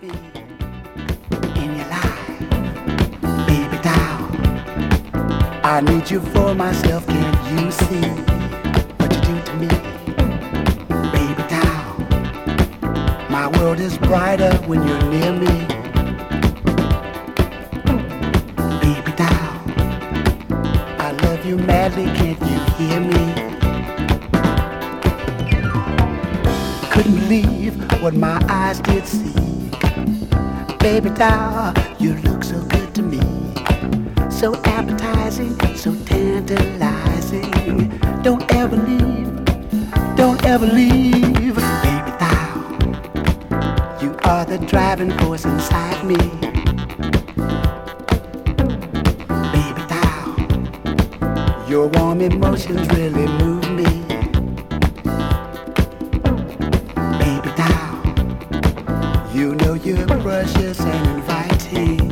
me in your life, baby doll. I need you for myself, can't you see what you do to me, baby doll? My world is brighter when you're near me, baby doll. I love you madly, can't you hear me? Couldn't believe what my eyes did see. Baby doll, you look so good to me. So appetizing, so tantalizing. Don't ever leave, don't ever leave. Baby doll, you are the driving force inside me. Baby doll, your warm emotions really move me. You know you're precious and inviting,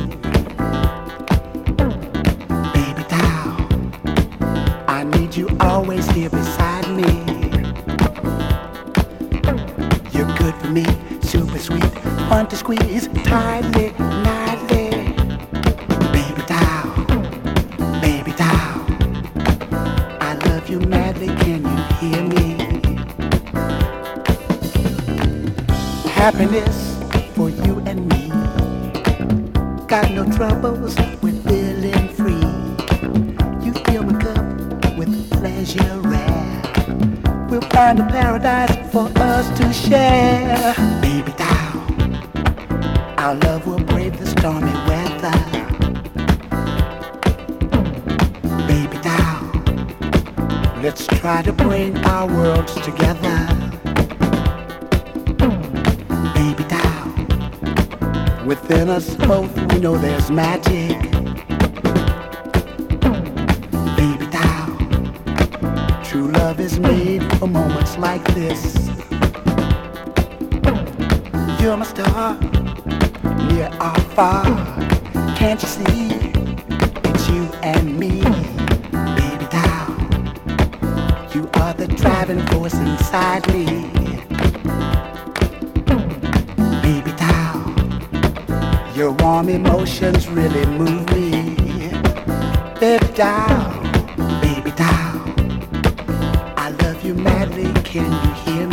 baby doll. I need you always here beside me. You're good for me, super sweet, fun to squeeze tightly, nightly, baby doll, baby doll. I love you madly, can you hear me? Happiness for you and me. Got no troubles with feeling free. You fill my cup with pleasure rare. We'll find a paradise for us to share. Baby doll, our love will brave the stormy weather. Baby doll, let's try to bring our worlds together. Baby doll, within us both we know there's magic. Baby doll, true love is made for moments like this. You're my star, near or far. Can't you see, it's you and me. Baby doll, you are the driving force inside me. Your warm emotions really move me. Baby doll, I love you madly, can you hear me?